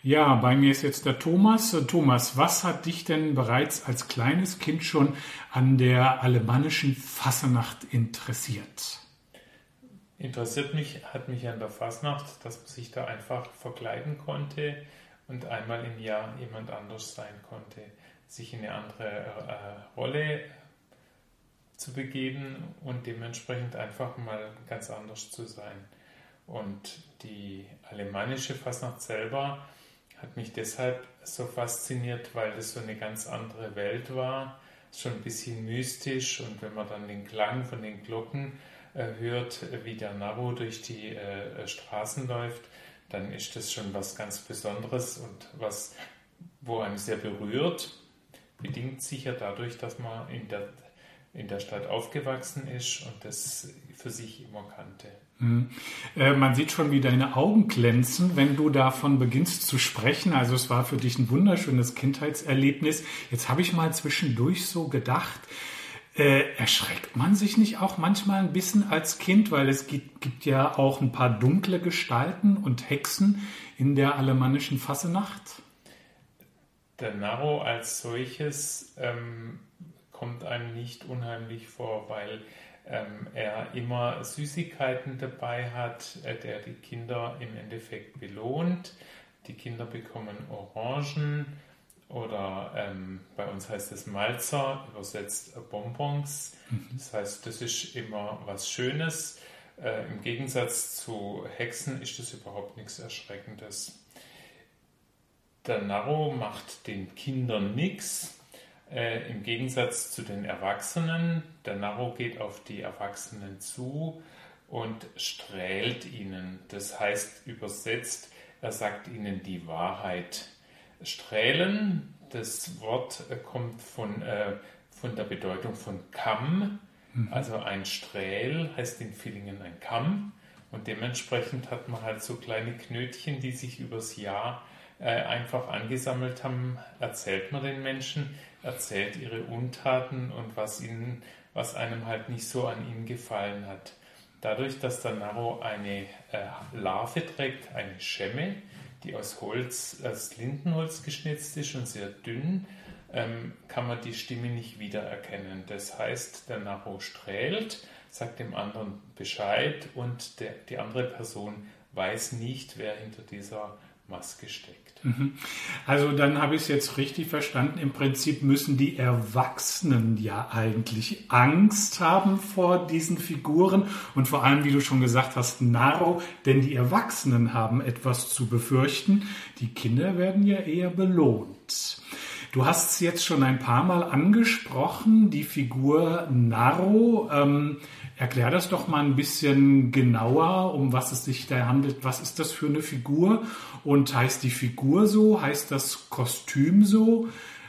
Ja, bei mir ist jetzt der Thomas. Thomas, was hat dich denn bereits als kleines Kind schon an der alemannischen Fassenacht interessiert? Hat mich an der Fasnacht, dass man sich da einfach verkleiden konnte und einmal im Jahr jemand anders sein konnte, sich in eine andere Rolle zu begeben und dementsprechend einfach mal ganz anders zu sein. Und die alemannische Fasnacht selber hat mich deshalb so fasziniert, weil das so eine ganz andere Welt war, schon ein bisschen mystisch, und wenn man dann den Klang von den Glocken hört, wie der Narro durch die Straßen läuft, dann ist das schon was ganz Besonderes und was, wo einen sehr berührt, bedingt sicher dadurch, dass man in der Stadt aufgewachsen ist und das für sich immer kannte. Man sieht schon, wie deine Augen glänzen, wenn du davon beginnst zu sprechen. Also es war für dich ein wunderschönes Kindheitserlebnis. Jetzt habe ich mal zwischendurch so gedacht, erschreckt man sich nicht auch manchmal ein bisschen als Kind, weil es gibt ja auch ein paar dunkle Gestalten und Hexen in der alemannischen Fassenacht? Der Narro als solches kommt einem nicht unheimlich vor, weil er immer Süßigkeiten dabei hat, der die Kinder im Endeffekt belohnt. Die Kinder bekommen Orangen oder bei uns heißt es Malzer, übersetzt Bonbons. Das heißt, das ist immer was Schönes. Im Gegensatz zu Hexen ist das überhaupt nichts Erschreckendes. Der Narro macht den Kindern nichts. Im Gegensatz zu den Erwachsenen, der Narro geht auf die Erwachsenen zu und strählt ihnen. Das heißt übersetzt, er sagt ihnen die Wahrheit. Strählen, das Wort kommt von der Bedeutung von Kamm. Also ein Strähl heißt in Villingen ein Kamm. Und dementsprechend hat man halt so kleine Knötchen, die sich übers Jahr einfach angesammelt haben, erzählt man den Menschen, erzählt ihre Untaten und was einem halt nicht so an ihnen gefallen hat. Dadurch, dass der Narro eine Larve trägt, eine Schemme, die aus Lindenholz geschnitzt ist und sehr dünn, kann man die Stimme nicht wiedererkennen. Das heißt, der Narro strählt, sagt dem anderen Bescheid und die andere Person weiß nicht, wer hinter dieser Maske steckt. Also dann habe ich es jetzt richtig verstanden. Im Prinzip müssen die Erwachsenen ja eigentlich Angst haben vor diesen Figuren und vor allem, wie du schon gesagt hast, Narro, denn die Erwachsenen haben etwas zu befürchten. Die Kinder werden ja eher belohnt. Du hast es jetzt schon ein paar Mal angesprochen, die Figur Narro. Erklär das doch mal ein bisschen genauer, um was es sich da handelt. Was ist das für eine Figur? Und heißt die Figur so? Heißt das Kostüm so?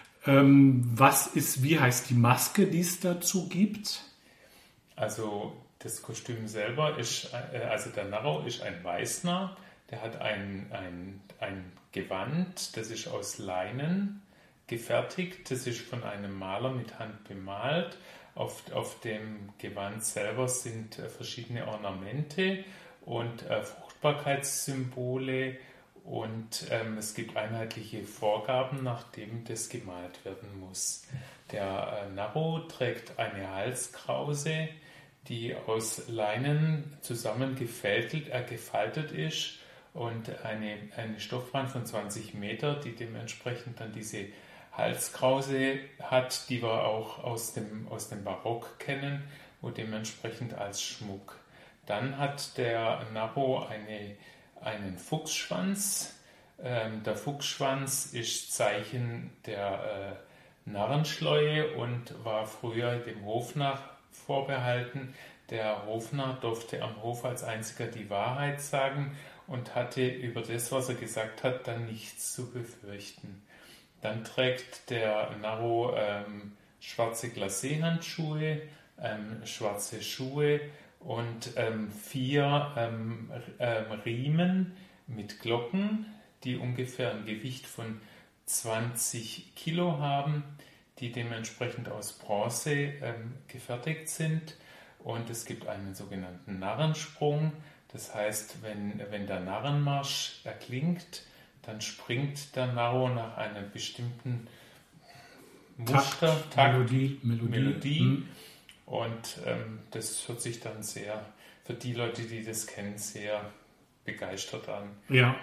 Wie heißt die Maske, die es dazu gibt? Also das Kostüm selber also der Narro ist ein Weißner, der hat ein Gewand, das ist aus Leinen gefertigt, das ist von einem Maler mit Hand bemalt. Auf dem Gewand selber sind verschiedene Ornamente und Fruchtbarkeitssymbole und es gibt einheitliche Vorgaben, nach denen das gemalt werden muss. Der Narro trägt eine Halskrause, die aus Leinen gefaltet ist und eine Stoffbahn von 20 Meter, die dementsprechend dann diese Halskrause hat, die wir auch aus dem Barock kennen, wo dementsprechend als Schmuck. Dann hat der Narro einen Fuchsschwanz. Der Fuchsschwanz ist Zeichen der Narrenschleue und war früher dem Hofnarr vorbehalten. Der Hofnarr durfte am Hof als einziger die Wahrheit sagen und hatte über das, was er gesagt hat, dann nichts zu befürchten. Dann trägt der Narro schwarze Glacé-Handschuhe, schwarze Schuhe und 4 Riemen mit Glocken, die ungefähr ein Gewicht von 20 Kilo haben, die dementsprechend aus Bronze gefertigt sind. Und es gibt einen sogenannten Narrensprung. Das heißt, wenn der Narrenmarsch erklingt, dann springt der Narro nach einem bestimmten Muster, Melodie. Und das hört sich dann sehr, für die Leute, die das kennen, sehr begeistert an. Ja.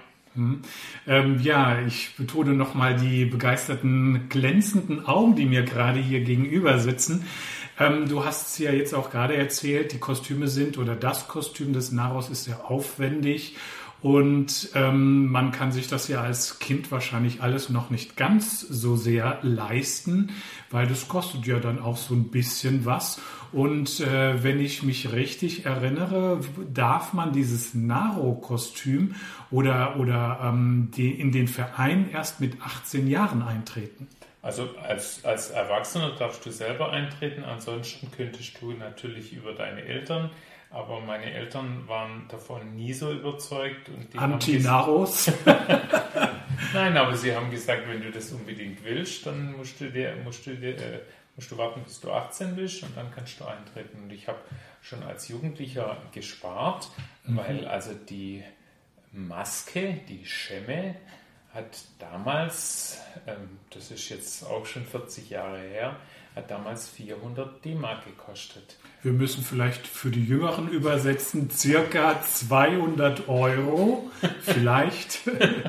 Ich betone nochmal die begeisterten, glänzenden Augen, die mir gerade hier gegenüber sitzen. Du hast es ja jetzt auch gerade erzählt, die Kostüme oder das Kostüm des Narros ist sehr aufwendig. Und man kann sich das ja als Kind wahrscheinlich alles noch nicht ganz so sehr leisten, weil das kostet ja dann auch so ein bisschen was. Und wenn ich mich richtig erinnere, darf man dieses Narro-Kostüm oder in den Verein erst mit 18 Jahren eintreten. Also als Erwachsener darfst du selber eintreten, ansonsten könntest du natürlich über deine Eltern. Aber meine Eltern waren davon nie so überzeugt. Und die Anti-Narros? Nein, aber sie haben gesagt, wenn du das unbedingt willst, dann musst du warten, bis du 18 bist und dann kannst du eintreten. Und ich habe schon als Jugendlicher gespart, weil also die Maske, die Schemme, hat damals, das ist jetzt auch schon 40 Jahre her, hat damals 400 D-Mark gekostet. Wir müssen vielleicht für die Jüngeren übersetzen, circa 200 Euro, vielleicht.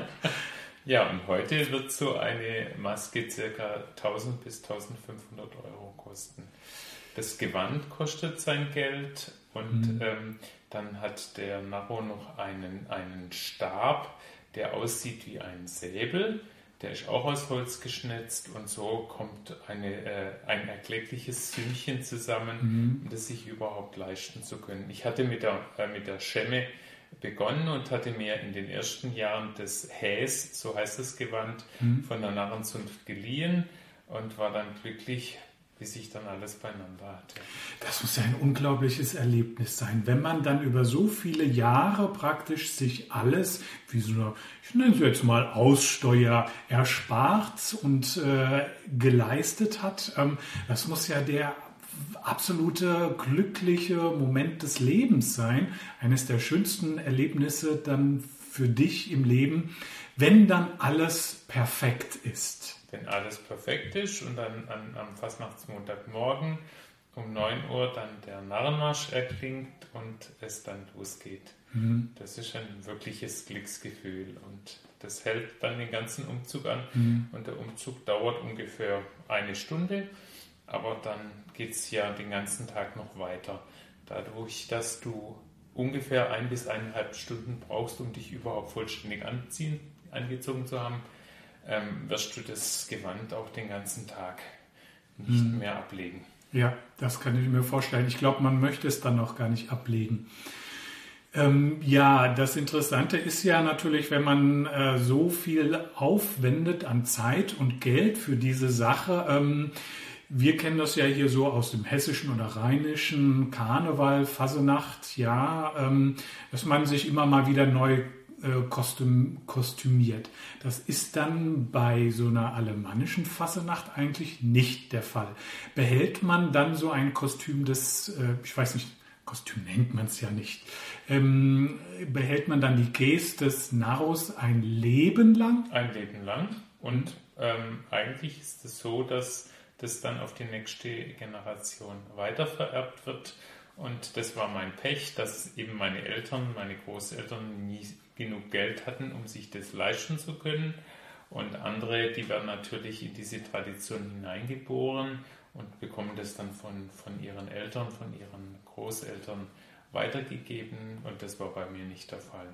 Ja, und heute wird so eine Maske circa 1000 bis 1500 Euro kosten. Das Gewand kostet sein Geld und dann hat der Narro noch einen Stab, der aussieht wie ein Säbel. Der ist auch aus Holz geschnitzt und so kommt ein erkleckliches Sümmchen zusammen, um das sich überhaupt leisten zu können. Ich hatte mit der Schemme begonnen und hatte mir in den ersten Jahren das Häs, so heißt das Gewand, von der Narrenzunft geliehen und war dann glücklich, bis ich dann alles beieinander hatte. Das muss ja ein unglaubliches Erlebnis sein, wenn man dann über so viele Jahre praktisch sich alles, wie so eine, ich nenne es jetzt mal Aussteuer, erspart und geleistet hat. Das muss ja der absolute glückliche Moment des Lebens sein, eines der schönsten Erlebnisse dann für dich im Leben, wenn dann alles perfekt ist. Wenn alles perfekt ist und dann am Fastnachtsmontagmorgen um 9 Uhr dann der Narrenmarsch erklingt und es dann losgeht. Das ist ein wirkliches Glücksgefühl und das hält dann den ganzen Umzug an und der Umzug dauert ungefähr 1 Stunde, aber dann geht es ja den ganzen Tag noch weiter. Dadurch, dass du ungefähr 1 bis 1,5 Stunden brauchst, um dich überhaupt vollständig angezogen zu haben, wirst du das Gewand auch den ganzen Tag nicht mehr ablegen. Ja, das kann ich mir vorstellen. Ich glaube, man möchte es dann auch gar nicht ablegen. Das Interessante ist ja natürlich, wenn man so viel aufwendet an Zeit und Geld für diese Sache. Wir kennen das ja hier so aus dem hessischen oder rheinischen Karneval, Fassenacht, dass man sich immer mal wieder neu kostümiert. Das ist dann bei so einer alemannischen Fassenacht eigentlich nicht der Fall. Behält man dann so ein Kostüm ich weiß nicht, Kostüm nennt man es ja nicht, behält man dann die Geste des Narros ein Leben lang? Ein Leben lang und eigentlich ist es so, dass das dann auf die nächste Generation weitervererbt wird. Und das war mein Pech, dass eben meine Großeltern nie genug Geld hatten, um sich das leisten zu können. Und andere, die werden natürlich in diese Tradition hineingeboren und bekommen das dann von ihren Eltern, von ihren Großeltern weitergegeben. Und das war bei mir nicht der Fall.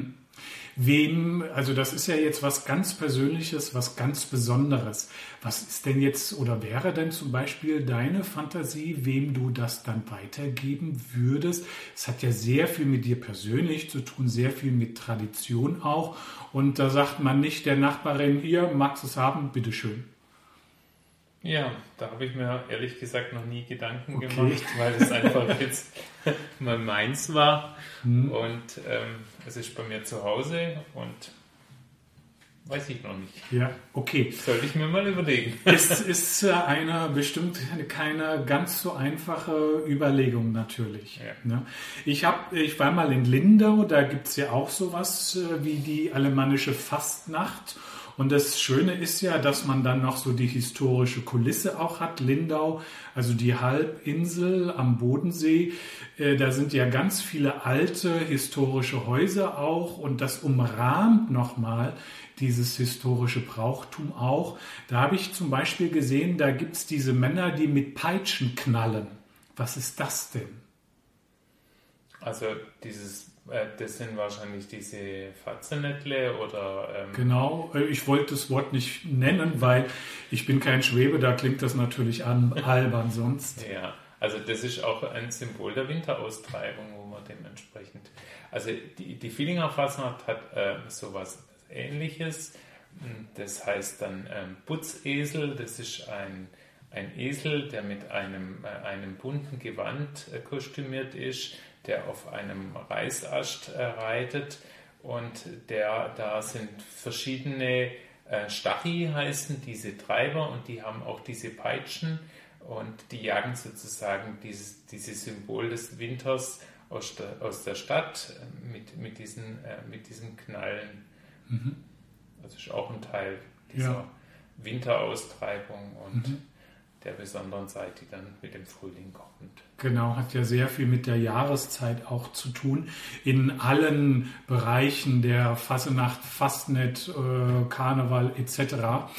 Also das ist ja jetzt was ganz Persönliches, was ganz Besonderes. Was ist denn jetzt oder wäre denn zum Beispiel deine Fantasie, wem du das dann weitergeben würdest? Es hat ja sehr viel mit dir persönlich zu tun, sehr viel mit Tradition auch. Und da sagt man nicht der Nachbarin, ihr magst es haben, bitteschön. Ja, da habe ich mir ehrlich gesagt noch nie Gedanken gemacht, weil es einfach jetzt mal meins war und es ist bei mir zu Hause und Weiß ich noch nicht. Ja, okay. Sollte ich mir mal überlegen. Es ist bestimmt keine ganz so einfache Überlegung natürlich. Ja. Ne? Ich war mal in Lindau, da gibt es ja auch sowas wie die alemannische Fastnacht. Und das Schöne ist ja, dass man dann noch so die historische Kulisse auch hat. Lindau, also die Halbinsel am Bodensee, da sind ja ganz viele alte historische Häuser auch und das umrahmt nochmal dieses historische Brauchtum auch. Da habe ich zum Beispiel gesehen, da gibt es diese Männer, die mit Peitschen knallen. Was ist das denn? Also das sind wahrscheinlich diese Fatzenettle oder... Genau, ich wollte das Wort nicht nennen, weil ich bin kein Schwäbe, da klingt das natürlich albern sonst. Ja, also das ist auch ein Symbol der Winteraustreibung, wo man dementsprechend... Also die Villingen Fasnacht hat sowas Ähnliches. Das heißt dann Putzesel. Das ist ein Esel, der mit einem bunten Gewand kostümiert ist, der auf einem Reisast reitet und da sind verschiedene Stachi heißen diese Treiber und die haben auch diese Peitschen und die jagen sozusagen dieses Symbol des Winters aus der Stadt mit diesen Knallen. Das ist auch ein Teil dieser Winteraustreibung und der besonderen Zeit, die dann mit dem Frühling kommt. Genau, hat ja sehr viel mit der Jahreszeit auch zu tun. In allen Bereichen der Fasnacht, Fastnet, Karneval etc.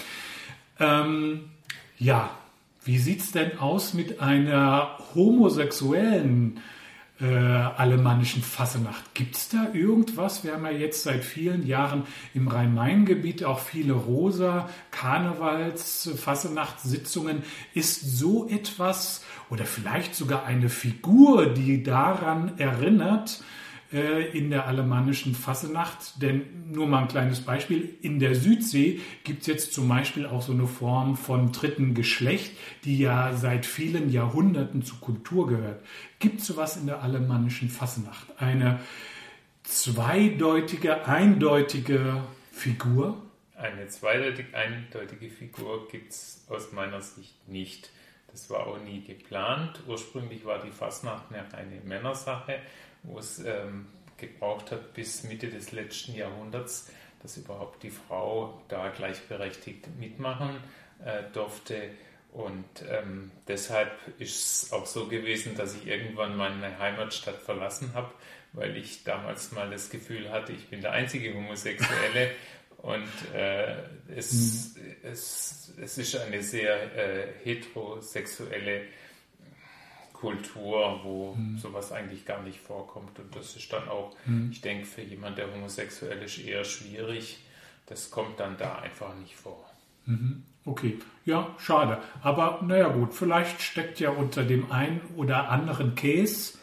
Wie sieht es denn aus mit einer homosexuellen alemannischen Fasnacht? Gibt es da irgendwas? Wir haben ja jetzt seit vielen Jahren im Rhein-Main-Gebiet auch viele Rosa, Karnevals, Fasnachtssitzungen. Ist so etwas oder vielleicht sogar eine Figur, die daran erinnert, in der alemannischen Fasnacht? Denn nur mal ein kleines Beispiel, in der Südsee gibt es jetzt zum Beispiel auch so eine Form von dritten Geschlecht, die ja seit vielen Jahrhunderten zur Kultur gehört. Gibt es sowas in der alemannischen Fasnacht? Eine zweideutige, eindeutige Figur? Eine zweideutig eindeutige Figur gibt es aus meiner Sicht nicht. Das war auch nie geplant. Ursprünglich war die Fasnacht eine Männersache, wo es gebraucht hat bis Mitte des letzten Jahrhunderts, dass überhaupt die Frau da gleichberechtigt mitmachen durfte. Und deshalb ist es auch so gewesen, dass ich irgendwann meine Heimatstadt verlassen habe, weil ich damals mal das Gefühl hatte, ich bin der einzige Homosexuelle. Und es ist eine sehr heterosexuelle Kultur, wo sowas eigentlich gar nicht vorkommt. Und das ist dann auch, ich denke, für jemanden, der homosexuell ist, eher schwierig. Das kommt dann da einfach nicht vor. Okay, ja, schade. Aber naja gut, vielleicht steckt ja unter dem einen oder anderen Häs.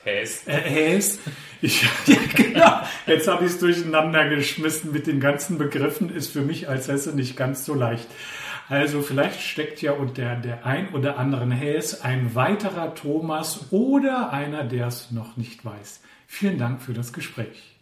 Genau. Jetzt habe ich es durcheinander geschmissen mit den ganzen Begriffen, ist für mich als Hesse nicht ganz so leicht. Also vielleicht steckt ja unter der ein oder anderen Häs ein weiterer Thomas oder einer, der es noch nicht weiß. Vielen Dank für das Gespräch.